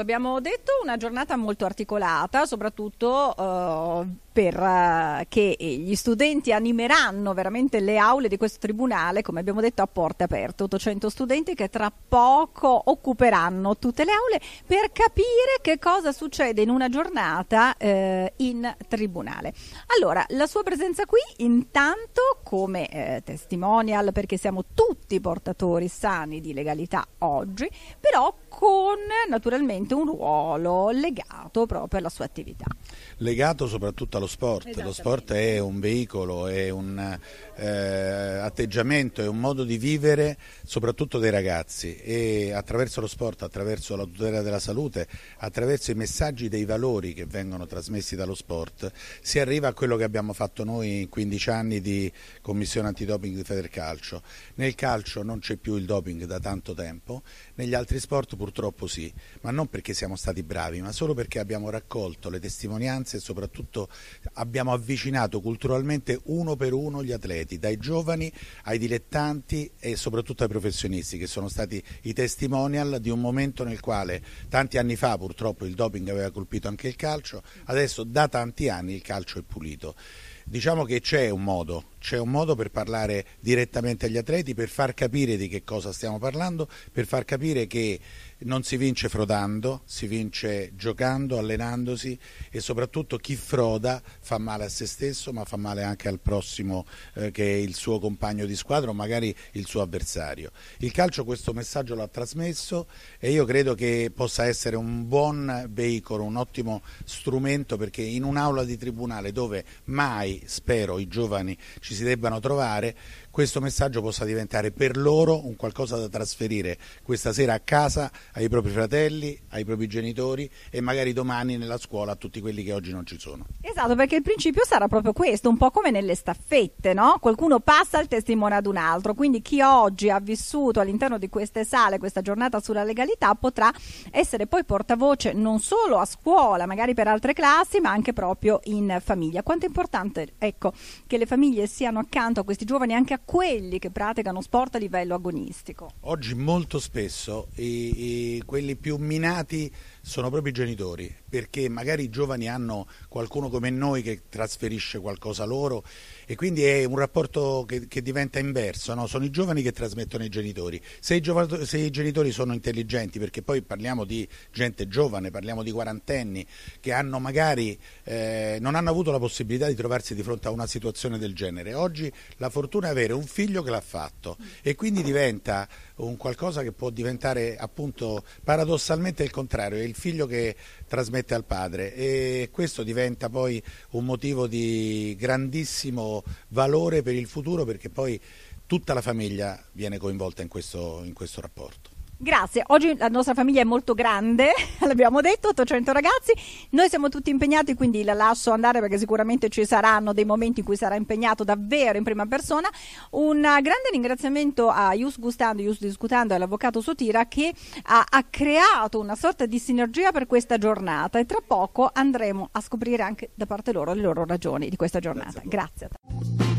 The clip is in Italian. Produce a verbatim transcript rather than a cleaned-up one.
abbiamo detto, una giornata molto articolata, soprattutto uh, per uh, che gli studenti animeranno veramente le aule di questo tribunale, come abbiamo detto, a porte aperte. ottocento studenti che tra poco occuperanno tutte le aule per capire che cosa succede in una giornata uh, in tribunale. Allora, la sua presenza qui intanto come eh, testimonial, perché siamo tutti portatori sani di legalità oggi, però con naturalmente un ruolo legato proprio alla sua attività. Legato soprattutto allo sport. Lo sport è un veicolo, è un eh, atteggiamento, è un modo di vivere soprattutto dei ragazzi, e attraverso lo sport, attraverso la tutela della salute, attraverso i messaggi dei valori che vengono trasmessi dallo sport, si arriva a quello che abbiamo fatto noi in quindici anni di Commissione Antidoping di Federcalcio. Nel calcio non c'è più il doping da tanto tempo, negli altri sport purtroppo sì, ma non perché siamo stati bravi, ma solo perché abbiamo raccolto le testimonianze e soprattutto abbiamo avvicinato culturalmente uno per uno gli atleti, dai giovani ai dilettanti e soprattutto ai professionisti, che sono stati i testimonial di un momento nel quale tanti anni fa purtroppo il doping aveva colpito anche il calcio, adesso da tanti anni il calcio è pulito. Diciamo che c'è un modo, c'è un modo per parlare direttamente agli atleti, per far capire di che cosa stiamo parlando, per far capire che non si vince frodando, si vince giocando, allenandosi, e soprattutto chi froda fa male a se stesso, ma fa male anche al prossimo eh, che è il suo compagno di squadra o magari il suo avversario. Il calcio questo messaggio l'ha trasmesso e io credo che possa essere un buon veicolo, un ottimo strumento, perché in un'aula di tribunale dove mai, spero, i giovani ci si debbano trovare, questo messaggio possa diventare per loro un qualcosa da trasferire questa sera a casa ai propri fratelli, ai propri genitori e magari domani nella scuola a tutti quelli che oggi non ci sono. Esatto, perché il principio sarà proprio questo, un po' come nelle staffette, no? Qualcuno passa il testimone ad un altro, quindi chi oggi ha vissuto all'interno di queste sale questa giornata sulla legalità potrà essere poi portavoce non solo a scuola, magari per altre classi, ma anche proprio in famiglia. Quanto è importante, ecco, che le famiglie siano accanto a questi giovani, anche a quelli che praticano sport a livello agonistico. Oggi molto spesso i, i, quelli più minati sono proprio i genitori, perché magari i giovani hanno qualcuno come noi che trasferisce qualcosa loro e quindi è un rapporto che, che diventa inverso, no? Sono i giovani che trasmettono ai genitori. Se i, giov- se i genitori sono intelligenti, perché poi parliamo di gente giovane, parliamo di quarantenni che hanno magari eh, non hanno avuto la possibilità di trovarsi di fronte a una situazione del genere. Oggi la fortuna è avere un figlio che l'ha fatto e quindi diventa un qualcosa che può diventare appunto paradossalmente il contrario, è il figlio che trasmette al padre, e questo diventa poi un motivo di grandissimo valore per il futuro, perché poi tutta la famiglia viene coinvolta in questo, in questo rapporto. Grazie, oggi la nostra famiglia è molto grande, l'abbiamo detto, ottocento ragazzi, noi siamo tutti impegnati, quindi la lascio andare perché sicuramente ci saranno dei momenti in cui sarà impegnato davvero in prima persona. Un grande ringraziamento a Ius Gustando, Ius Discutando e all'avvocato Sotira che ha, ha creato una sorta di sinergia per questa giornata, e tra poco andremo a scoprire anche da parte loro le loro ragioni di questa giornata. Grazie a te.